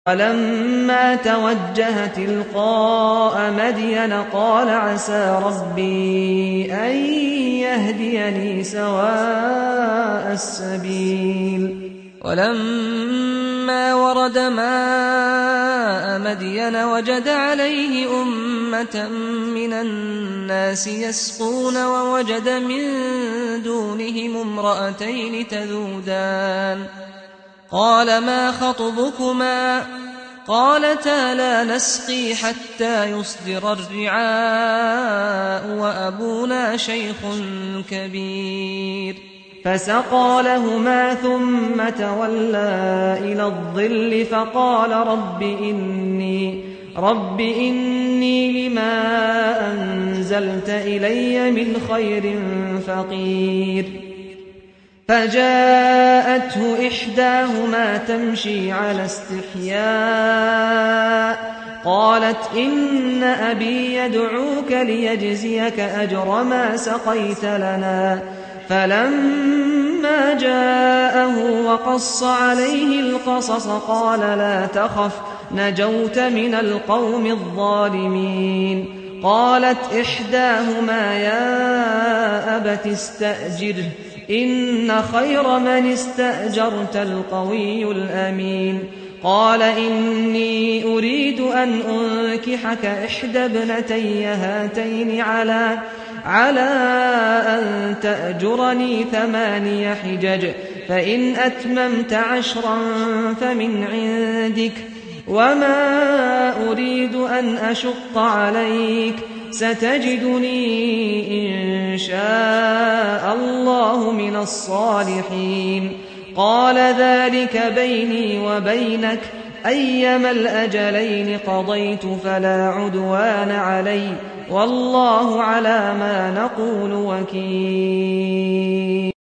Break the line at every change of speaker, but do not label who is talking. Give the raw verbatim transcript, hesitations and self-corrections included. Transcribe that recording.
وَلَمَّا تَوَجَّهَ تِلْقَاءَ مَدْيَنَ قَالَ عَسَىٰ رَبِّي أَن يَهْدِيَنِي سَوَاءَ السَّبِيلِ وَلَمَّا وَرَدَ مَاءَ مَدْيَنَ وَجَدَ عَلَيْهِ أُمَّةً مِّنَ النَّاسِ يَسْقُونَ وَوَجَدَ مِن دُونِهِمُ امْرَأَتَيْنِ تَذُودَانِ قَالَ مَا خَطْبُكُمَا قَالَتَا لَا نَسْقِي حَتَّىٰ يُصْدِرَ الرِّعَاءُ وَأَبُونَا شَيْخٌ كَبِيرٌ فَسَقَىٰ لَهُمَا ثُمَّ تَوَلَّىٰ إِلَى الظِّلِّ فَقَالَ رَبِّ إِنِّي رَبِّ إِنِّي لِمَا أَنزَلْتَ إِلَيَّ مِنْ خَيْرٍ فَقِيرٌ فَجَاءَتْهُ إِحْدَاهُمَا تَمْشِي عَلَى اسْتِحْيَاءٍ قَالَتْ إِنَّ أَبِي يَدْعُوكَ لِيَجْزِيَكَ أَجْرَ مَا سَقَيْتَ لَنَا فَلَمَّا جَاءَهُ وَقَصَّ عَلَيْهِ الْقَصَصَ قَالَ لَا تَخَفْ نَجَوْتَ مِنَ الْقَوْمِ الظَّالِمِينَ قَالَتْ إِحْدَاهُمَا يَا أَبَتِ اسْتَأْجِرْهُ إِنَّ خَيْرَ مَنِ اسْتَأْجَرْتَ الْقَوِيُّ الْأَمِينُ قَالَ إِنِّي أُرِيدُ أَنْ أُنكِحَكَ إِحْدَى ابْنَتَيَّ هَاتَيْنِ عَلَىٰ عَلَىٰ أَن تَأْجُرَنِي ثَمَانِيَ حِجَجٍ فَإِنْ أَتْمَمْتَ عَشْرًا فَمِنْ عِندِكَ وَمَا أُرِيدُ أَنْ أَشُقَّ عَلَيْكَ سَتَجِدُنِي إِن شَاءَ اللَّهُ مِنَ الصَّالِحِينَ قَالَ ذَلِكَ بَيْنِي وَبَيْنَكَ أَيَّمَا الْأَجَلَيْنِ قَضَيْتُ فَلَا عُدْوَانَ عَلَيَّ وَاللَّهُ عَلَىٰ مَا نَقُولُ وَكِيلٌ